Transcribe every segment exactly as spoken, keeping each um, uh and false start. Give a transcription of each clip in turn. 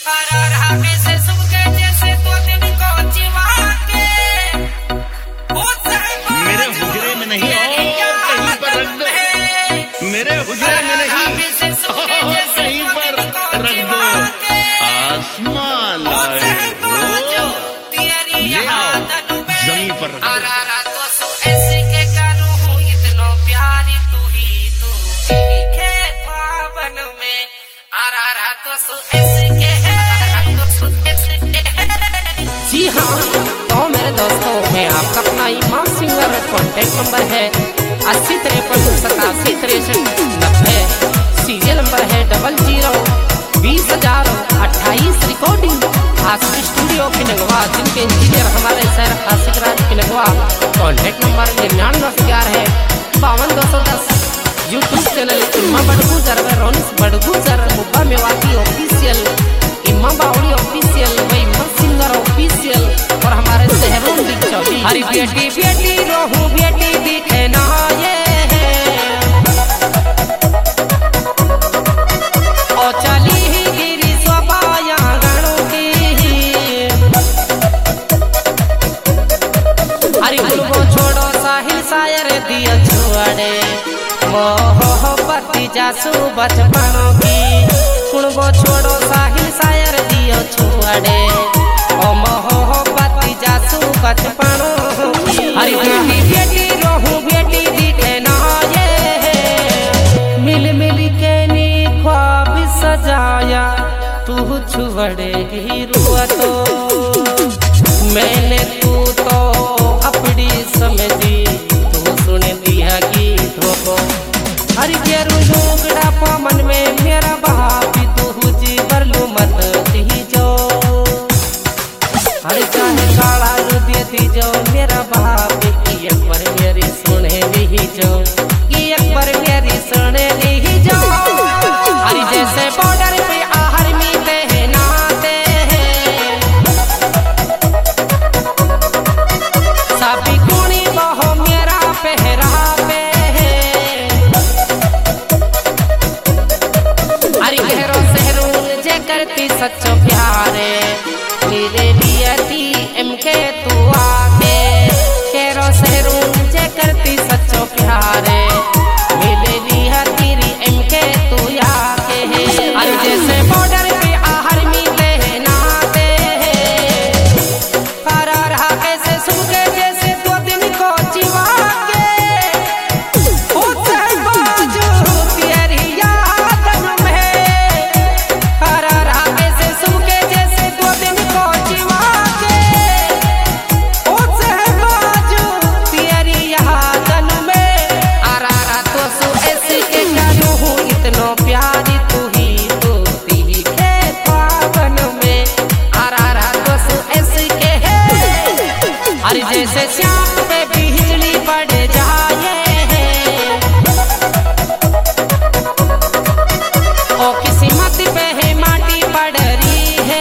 मेरे हुजरे में नहीं कहीं पर रख दो। आसमान लाए हो ले आओ जमीन पर रख दो। जी हाँ तो मेरे दोस्तों मैं आपका अपना ईमान सिंगर। कॉन्टेक्ट नंबर है अस्सी तिरपन सतासी तिरसठ नब्बे। सीरियल नंबर है डबल जीरो बीस हजार अट्ठाईस। रिकॉर्डिंग आशिक स्टूडियो पिनगवा, जिनके इंजीनियर हमारे सर आशिक राज पिनगवा। कॉन्टेक्ट नंबर निन्यानवे ग्यारह है बावन दो सौ दस। यूट्यूब चैनल इम्मा बड़गू सर रोनिस बड़गू सर मुब्बा मेवाती ऑफिशियल, इम्मा बावड़ी ऑफिशियल, वही सिंगर ऑफिशियल और हमारे शहरों की चौबी। हरी बेटी बेटी रोहू बेटी दिखे ना ये ओ चली ही गिरी सोबाया गणों की। हरी गुलबो छोड़ो साहिल सायर दिया छुआड़े मोहब्बती जासू बचपनों की। गुलबो छोड़ो साहिल सायर दिया छुआड़े ओ मोहब्बती जासू बचपनों की। हरी बेटी बेटी रोहू बेटी दिखे ना ये मिल मिल के नी ख्वाब सजाया तू छुड़ेगी रुआ तो मैंने तू तो अपनी समझी तू सुन दिया गीतों को। हर गेरू लुगड़ा पमन में मेरा बाप तू जी बरलू मत दी जो। हर चाहे काला रुपये दी जो मेरा बाप की एक बार मेरी सुने दी जो, कि एक बार मेरी सुने दी जो। हर जैसे बॉर्डर पे आहर मीते हैं नाते साबी कुणी बहो मेरा पहरा पे। हरी गहरो सहरू जे करती सच्चो प्यारे मेरे लिए थी इनके तू आके। गहरो सहरू जे करती सच्चो प्यारे मेरे लिए तेरी इनके तू आके। हर जैसे बॉर्डर पे आहर मिले नाते करा रहा कैसे सुन के जैसे दो दिन को चिवा के बाजू तेरी याद में करा रहा कैसे सुन के जैसे दो दिन को चिवा के बाजू तेरी याद में। आरा रा तो सु ऐसे के करूँ हूँ इतनो प्यारी तू ही तो दिखे पावन में। आरा रा तो सु ऐसे के है हर जैसे श्याम पे बिजली पड़ जाए ओ किसी मत पे है माटी पड़ रही है।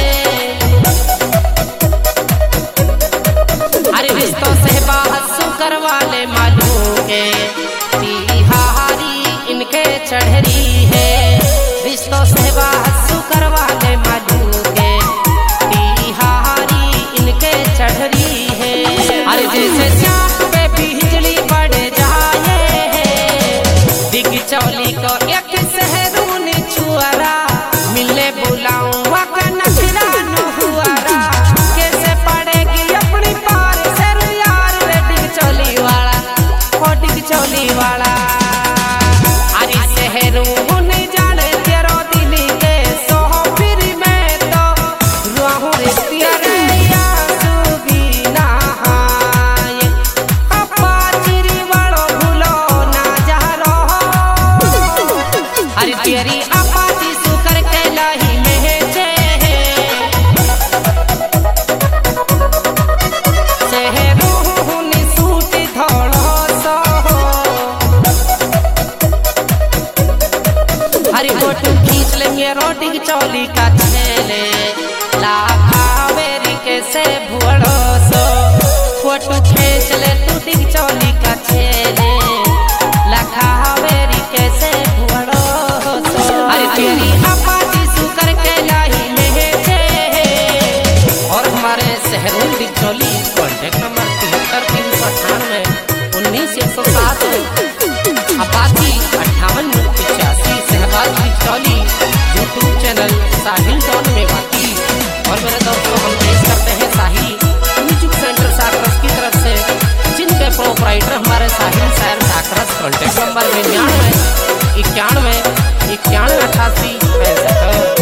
अरे रिश्तों से बाहसू करवा ले मालूम के तिहारी इनके चढ़ रही है। रिश्तों से बाहसू करवा ले मालूम के तिहारी इनके चढ़ रही है। हर जैसे श्याम पे बिजली पड़ जाए दिग चौली को एक शहरून छुआरा मिलने बुलाऊं वका नखरा नुहुआरा। कैसे पड़ेगी अपनी पार सर यार रे दिग चौली वाला ओ दिग चौली वाला। अरे शहरून जाने तेरो दिल के सो फिर मैं तो रुआहूं रे तेरे आंसू भी नहाए। अपा चिरी वालो भूलो ना जा रो अरे तेरी आपाती सुकर के लाही में छे शहरून सूट धोलो सो। हरी फोटो खींच ले मेरो डिग चौली का छेले लाखा वेरी कैसे भुड़ो सो। फोटो खींच ले तू डिग चौली का छेले लाखा वेरी कैसे भुड़ो सो। हरी तेरी आपाती सुकर के लाही में साहिल डॉन मेवाती। और मेरे दोस्तों हम पेश करते हैं साहिल म्यूजिक सेंटर साकरस की तरफ से, जिनके प्रोपराइटर हमारे साहिल सैर साकरस। कॉन्टेक्ट नंबर निन्यानवे इक्यानवे इक्यानवे अठासी पैंसठ।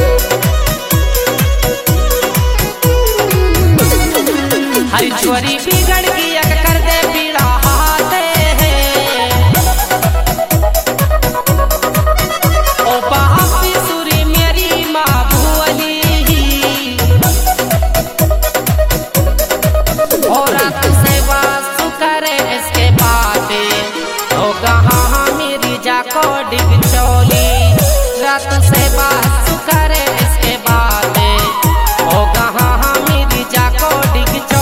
हरिश्वरी बिगड़ की अग कर दे पीड़ा हाथे हैं, ओ बापी सुरी मेरी माँ भुवली, और रात से वासु करे इसके बाते, ओ कहाँ मेरी जाको डिग चोली, रात से वासु करे इसके बाते, ओ कहाँ मेरी जाको डिग चोली।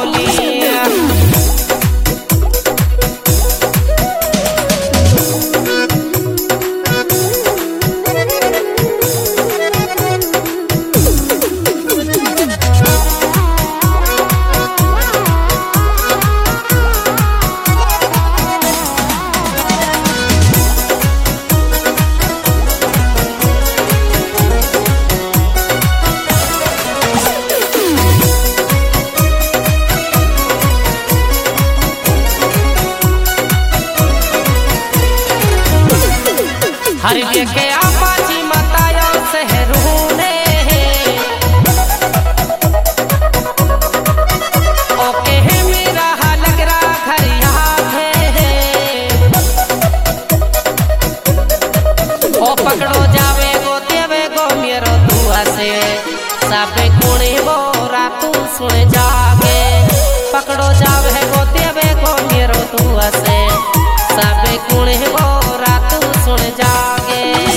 हर के आपाजी मतायों से रूने, ओके है मेरा लग रहा घर यहाँ है, ओ पकड़ो जावे गो देवे गो मेरो दुआ से, सबे गुणे वो रातू सुन जागे, पकड़ो जावे गो देवे गो मेरो दुआ से, सबे गुणे वो रातू सुन जागे।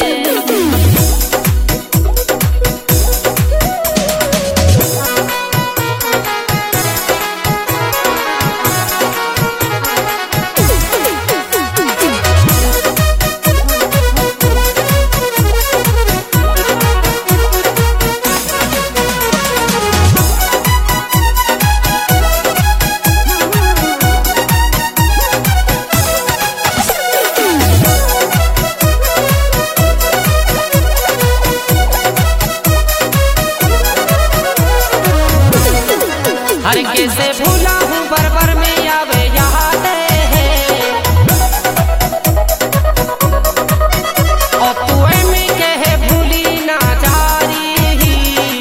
हर के से भूला हूँ बरबर में आवे याद है, और तू में कहे भूली ना जारी,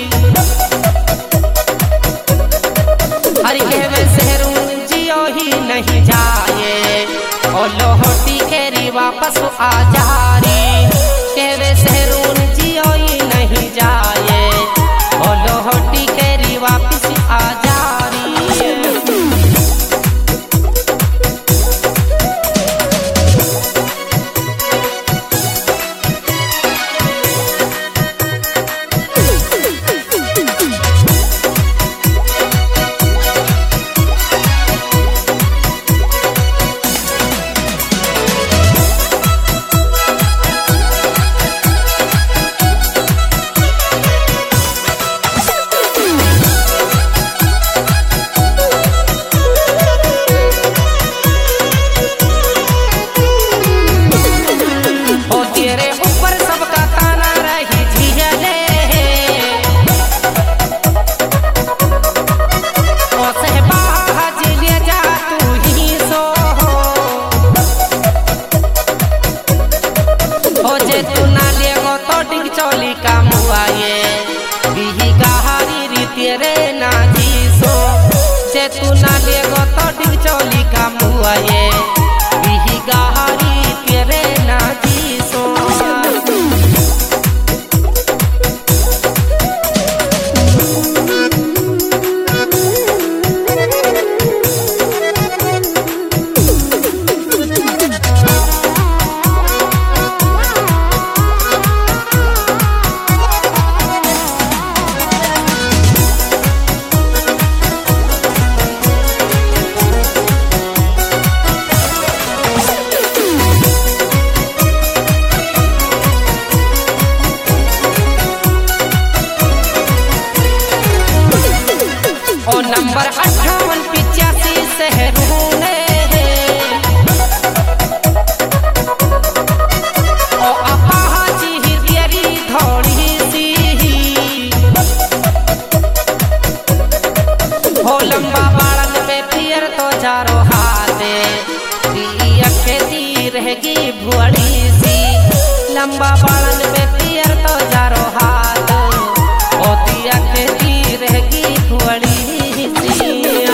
हर के वे शहरू जियो ही नहीं जाए, और लोहटी केरी वापस आ जारी, के वे शहरू जियो ही नहीं जाए, और लोहटी केरी वापस आ जारी। चोली का मुआए बिही गहारी रीति रे नाजी सो, जे तू ना लेगो तो डिग चोली का मुआए बिही गहारी रीति रे नाजी सो। नंबर अट्ठावन पिचासी शहरों ओ अपाची हिरियरी थोड़ी सी चंबा बालन पे पियर तो जारो हाथ होती खेती रहेगी थोड़ी सिया।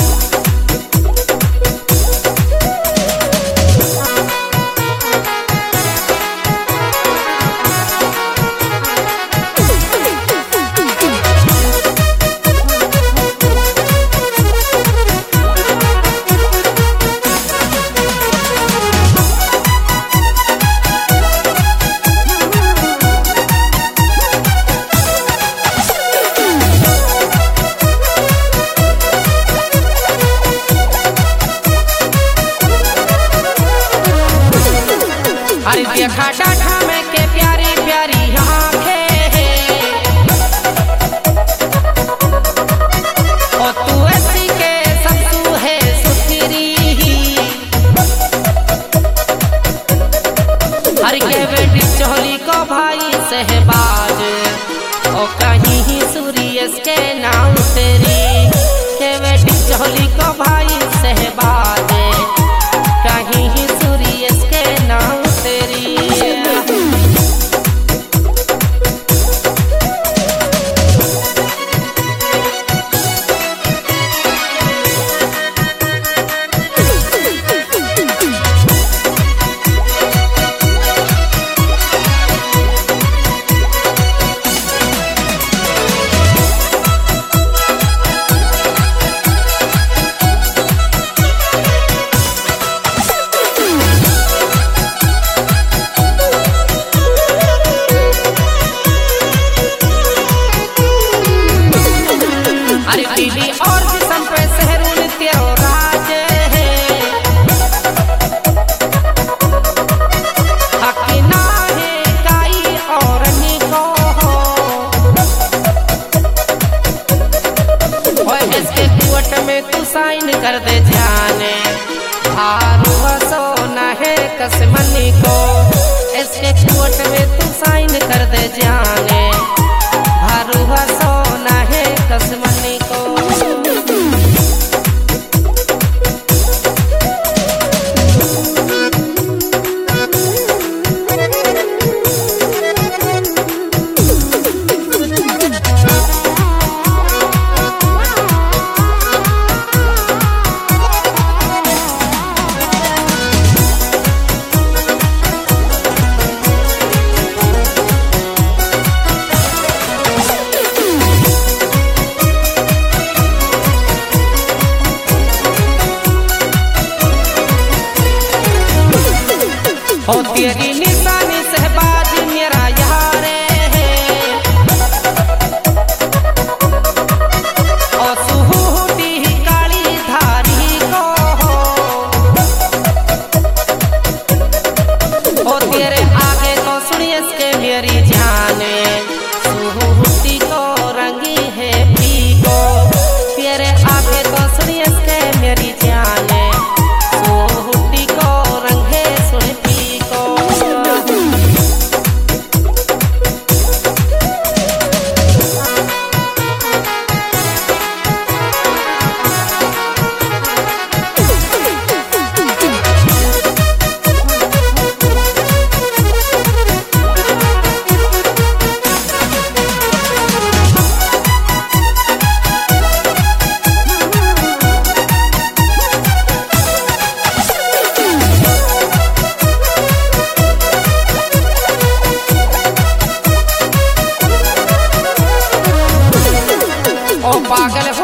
अरे देखा डाठा में के प्यारी प्यारी आंखें और तू ऐसी के सबसू है सुथरी। हर के बेटी चोली को भाई सहबाज और कहीं ही सूर्य के नाम तेरी के बेटी चोली को भाई सहबाज कहीं ही सूर्य के नाम तेरी। अरे दिल्ली और दिसम पे शहरुल तेरो राज है हकी ना है काई और निको ओए इसके कुवट में तू साइन कर दे जाने हारू सोना है कसमनी को। इसके कुवट में तू साइन कर दे जाने हारू सोना है कसमनी को। हो तेरी निशानी सहबाज मेरा यार है और सुहूटी काली धारी को हो तेरे आगे तो सुनिए के मेरी जाने सुहूटी को रंगी है पी को। तेरे आगे तो सुनिए के मेरी जाने सुहूटी को रंगे सुन पी को। ओ पागल